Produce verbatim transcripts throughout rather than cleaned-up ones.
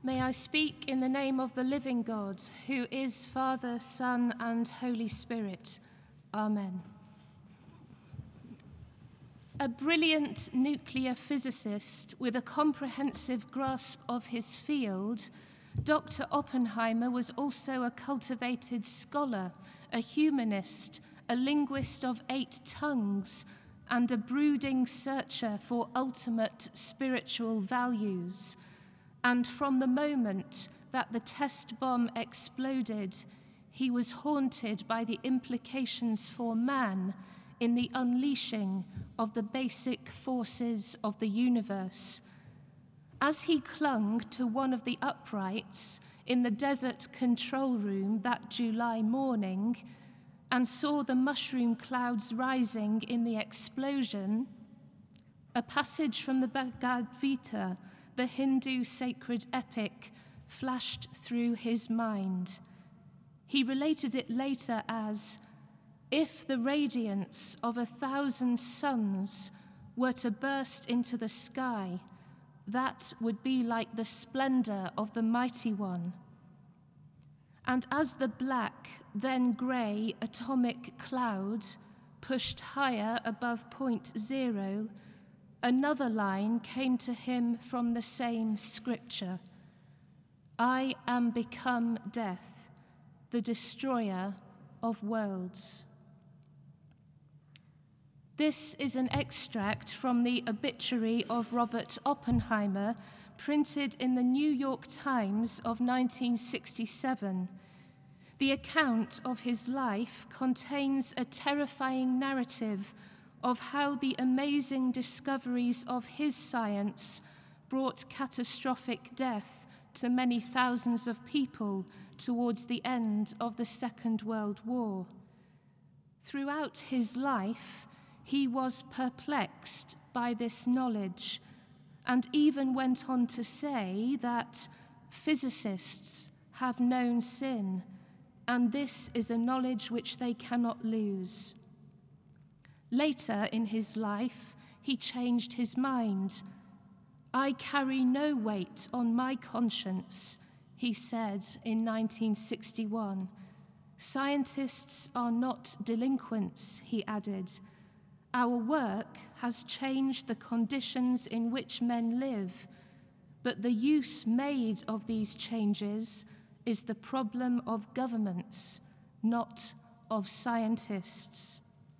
May I speak in the name of the living God, who is Father, Son, and Holy Spirit. Amen. A brilliant nuclear physicist with a comprehensive grasp of his field, Doctor Oppenheimer was also a cultivated scholar, a humanist, a linguist of eight tongues, and a brooding searcher for ultimate spiritual values. And from the moment that the test bomb exploded, he was haunted by the implications for man in the unleashing of the basic forces of the universe. As he clung to one of the uprights in the desert control room that July morning and saw the mushroom clouds rising in the explosion, a passage from the Bhagavad Gita, the Hindu sacred epic, flashed through his mind. He related it later as, if the radiance of a thousand suns were to burst into the sky, that would be like the splendor of the Mighty One. And as the black, then gray atomic cloud pushed higher above point zero, another line came to him from the same scripture. I am become death, the destroyer of worlds. This is an extract from the obituary of Robert Oppenheimer, printed in the New York Times of nineteen sixty-seven. The account of his life contains a terrifying narrative of how the amazing discoveries of his science brought catastrophic death to many thousands of people towards the end of the Second World War. Throughout his life, he was perplexed by this knowledge and even went on to say that physicists have known sin, and this is a knowledge which they cannot lose. Later in his life, he changed his mind. I carry no weight on my conscience, he said in nineteen sixty-one. Scientists are not delinquents, he added. Our work has changed the conditions in which men live, but the use made of these changes is the problem of governments, not of scientists.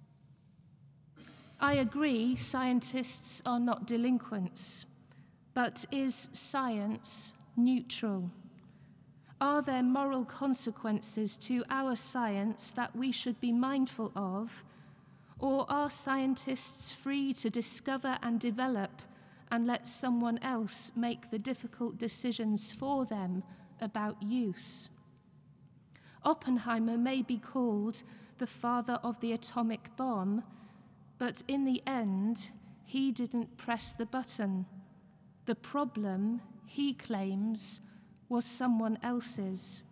I agree scientists are not delinquents, but is science neutral? Are there moral consequences to our science that we should be mindful of? Or are scientists free to discover and develop and let someone else make the difficult decisions for them about use? Oppenheimer may be called the father of the atomic bomb, but in the end, he didn't press the button. The problem, he claims, was someone else's.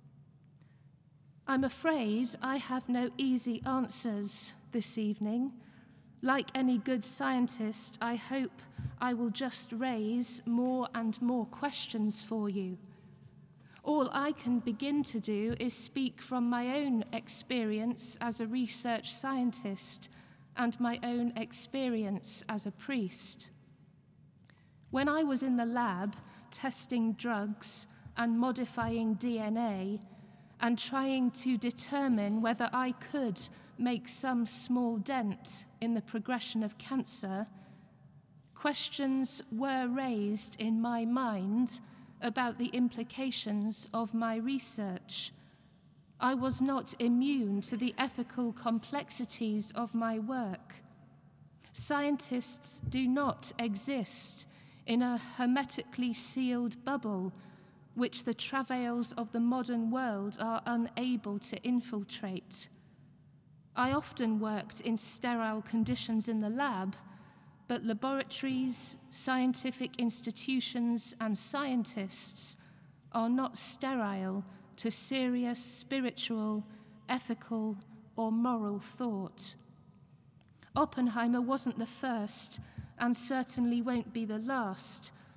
I'm afraid I have no easy answers this evening. Like any good scientist, I hope I will just raise more and more questions for you. All I can begin to do is speak from my own experience as a research scientist and my own experience as a priest. When I was in the lab testing drugs and modifying D N A and trying to determine whether I could make some small dent in the progression of cancer, questions were raised in my mind about the implications of my research. I was not immune to the ethical complexities of my work. Scientists do not exist in a hermetically sealed bubble which the travails of the modern world are unable to infiltrate. I often worked in sterile conditions in the lab, but laboratories, scientific institutions, and scientists are not sterile to serious spiritual, ethical, or moral thought. Oppenheimer wasn't the first, and certainly won't be the last,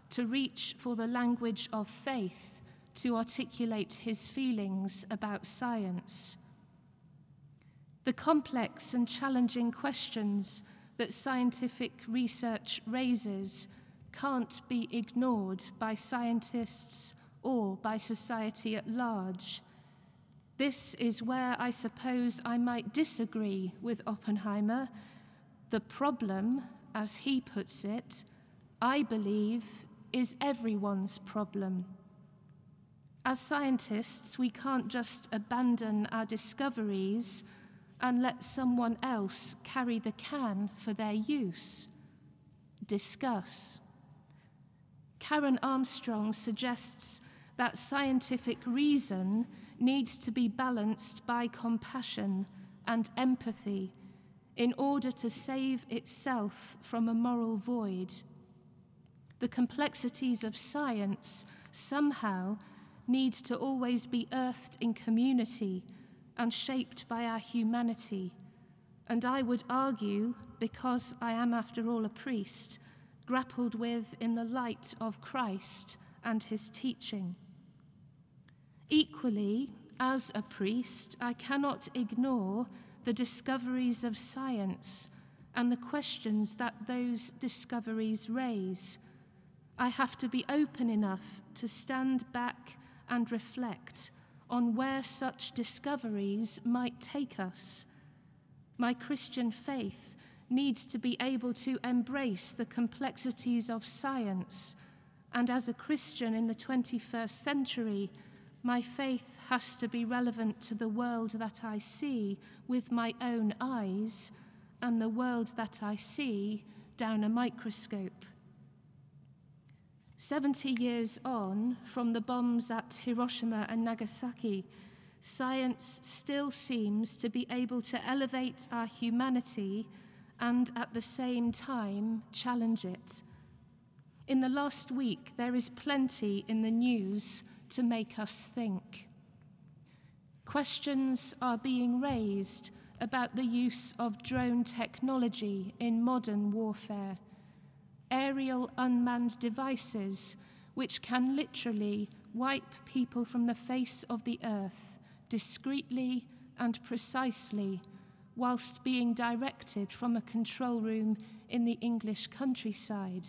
to reach for the language of faith to articulate his feelings about science. The complex and challenging questions that scientific research raises can't be ignored by scientists or by society at large. This is where I suppose I might disagree with Oppenheimer. The problem, as he puts it, I believe, is everyone's problem. As scientists, we can't just abandon our discoveries and let someone else carry the can for their use. Discuss. Karen Armstrong suggests that scientific reason needs to be balanced by compassion and empathy in order to save itself from a moral void. The complexities of science somehow need to always be earthed in community and shaped by our humanity. And I would argue, because I am after all a priest, grappled with in the light of Christ and his teaching. Equally, as a priest, I cannot ignore the discoveries of science and the questions that those discoveries raise. I have to be open enough to stand back and reflect on where such discoveries might take us. My Christian faith needs to be able to embrace the complexities of science, and as a Christian in the twenty-first century, my faith has to be relevant to the world that I see with my own eyes and the world that I see down a microscope. Seventy years on from the bombs at Hiroshima and Nagasaki, science still seems to be able to elevate our humanity and at the same time challenge it. In the last week, there is plenty in the news to make us think. Questions are being raised about the use of drone technology in modern warfare. Aerial unmanned devices which can literally wipe people from the face of the earth discreetly and precisely whilst being directed from a control room in the English countryside.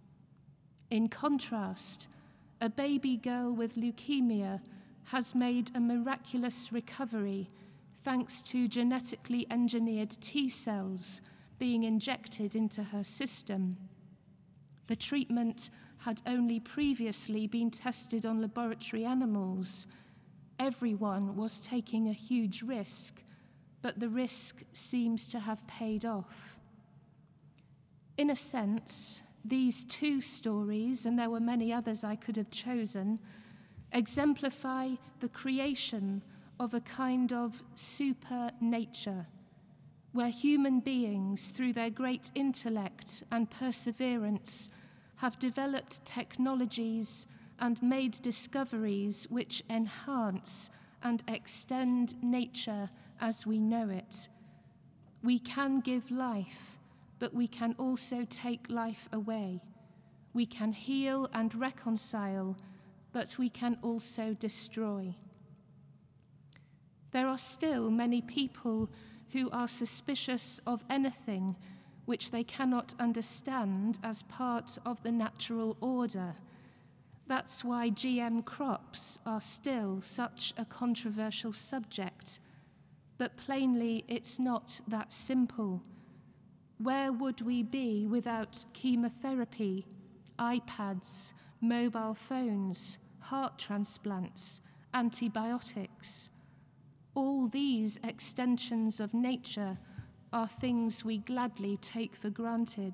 In contrast, a baby girl with leukemia has made a miraculous recovery thanks to genetically engineered T cells being injected into her system. The treatment had only previously been tested on laboratory animals. Everyone was taking a huge risk, but the risk seems to have paid off. In a sense, these two stories, and there were many others I could have chosen, exemplify the creation of a kind of super nature, where human beings, through their great intellect and perseverance, have developed technologies and made discoveries which enhance and extend nature as we know it. We can give life, but we can also take life away. We can heal and reconcile, but we can also destroy. There are still many people who are suspicious of anything which they cannot understand as part of the natural order. That's why G M crops are still such a controversial subject. But plainly, it's not that simple. Where would we be without chemotherapy, iPads, mobile phones, heart transplants, antibiotics? All these extensions of nature are things we gladly take for granted.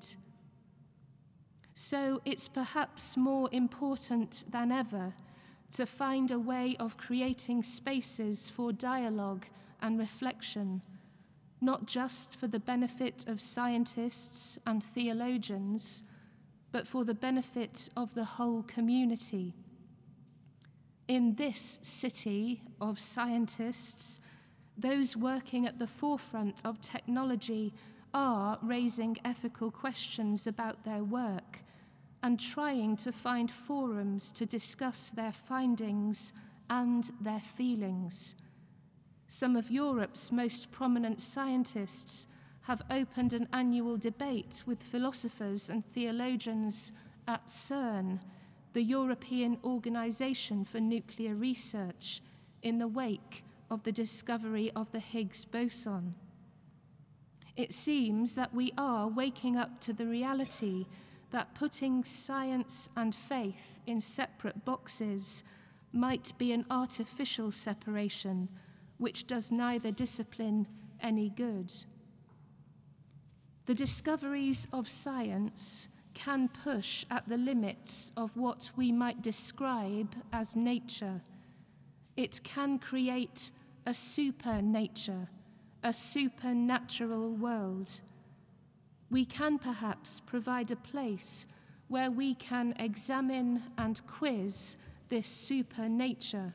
So it's perhaps more important than ever to find a way of creating spaces for dialogue and reflection, not just for the benefit of scientists and theologians, but for the benefit of the whole community. In this city of scientists, those working at the forefront of technology are raising ethical questions about their work, and trying to find forums to discuss their findings and their feelings. Some of Europe's most prominent scientists have opened an annual debate with philosophers and theologians at CERN, the European Organization for Nuclear Research, in the wake of the discovery of the Higgs boson. It seems that we are waking up to the reality that putting science and faith in separate boxes might be an artificial separation which does neither discipline any good. The discoveries of science can push at the limits of what we might describe as nature. It can create a supernature, a supernatural world. We can perhaps provide a place where we can examine and quiz this supernature,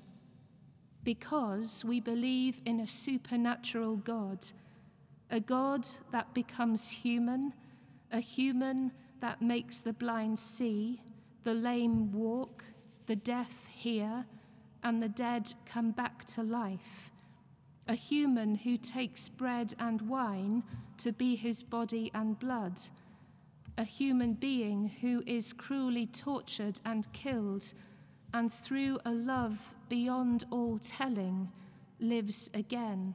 because we believe in a supernatural God, a God that becomes human, a human that makes the blind see, the lame walk, the deaf hear, and the dead come back to life, a human who takes bread and wine to be his body and blood, a human being who is cruelly tortured and killed, and through a love beyond all telling, lives again.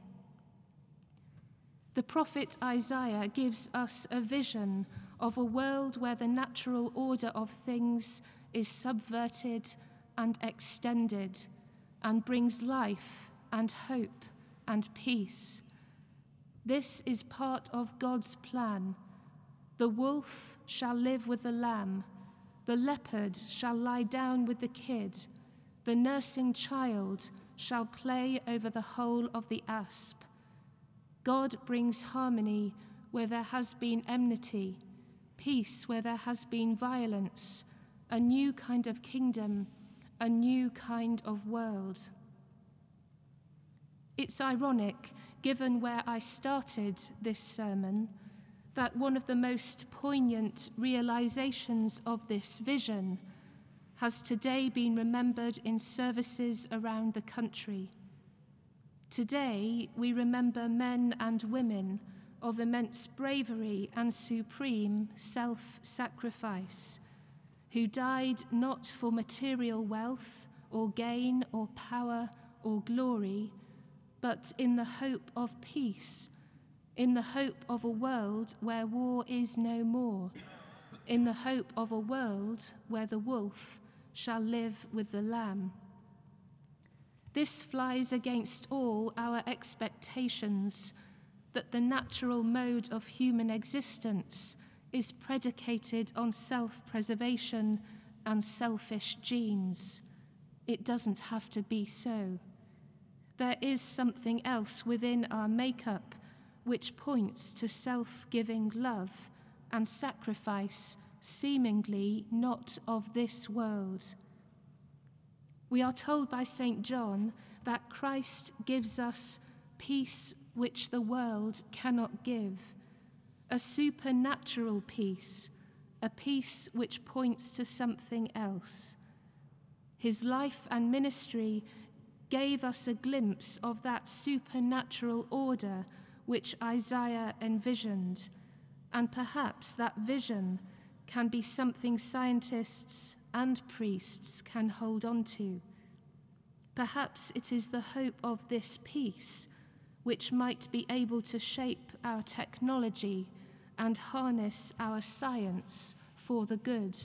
The prophet Isaiah gives us a vision of a world where the natural order of things is subverted and extended, and brings life and hope and peace. This is part of God's plan. The wolf shall live with the lamb, the leopard shall lie down with the kid, the nursing child shall play over the hole of the asp. God brings harmony where there has been enmity, peace where there has been violence, a new kind of kingdom, a new kind of world. It's ironic, given where I started this sermon, that one of the most poignant realizations of this vision has today been remembered in services around the country. Today, we remember men and women of immense bravery and supreme self-sacrifice, who died not for material wealth or gain or power or glory, but in the hope of peace, in the hope of a world where war is no more, in the hope of a world where the wolf shall live with the lamb. This flies against all our expectations that the natural mode of human existence is predicated on self-preservation and selfish genes. It doesn't have to be so. There is something else within our makeup which points to self-giving love and sacrifice seemingly not of this world. We are told by Saint John that Christ gives us peace which the world cannot give, a supernatural peace, a peace which points to something else. His life and ministry gave us a glimpse of that supernatural order which Isaiah envisioned, and perhaps that vision can be something scientists and priests can hold on to. Perhaps it is the hope of this peace which might be able to shape our technology and harness our science for the good.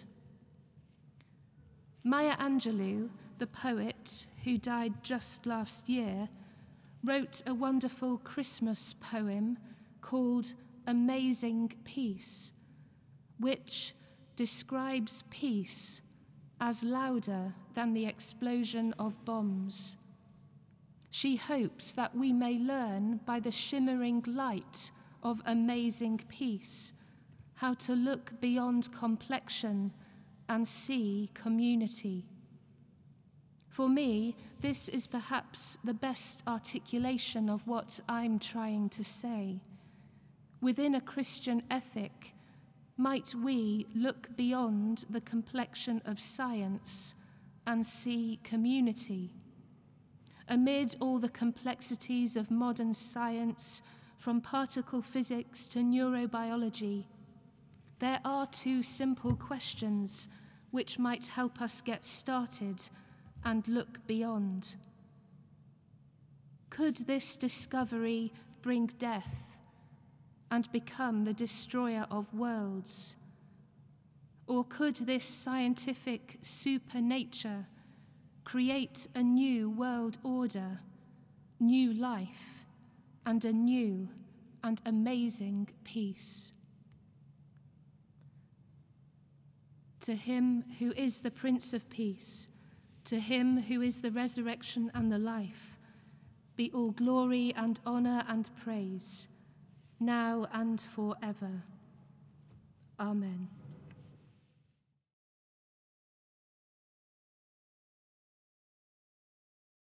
Maya Angelou, the poet who died just last year, wrote a wonderful Christmas poem called Amazing Peace, which describes peace as louder than the explosion of bombs. She hopes that we may learn by the shimmering light of amazing peace how to look beyond complexion and see community. For me, this is perhaps the best articulation of what I'm trying to say. Within a Christian ethic, might we look beyond the complexion of science and see community. Amid all the complexities of modern science, from particle physics to neurobiology, there are two simple questions which might help us get started and look beyond. Could this discovery bring death and become the destroyer of worlds? Or could this scientific supernature create a new world order, new life, and a new and amazing peace? To him who is the Prince of Peace, to him who is the resurrection and the life, be all glory and honor and praise, now and forever. Amen.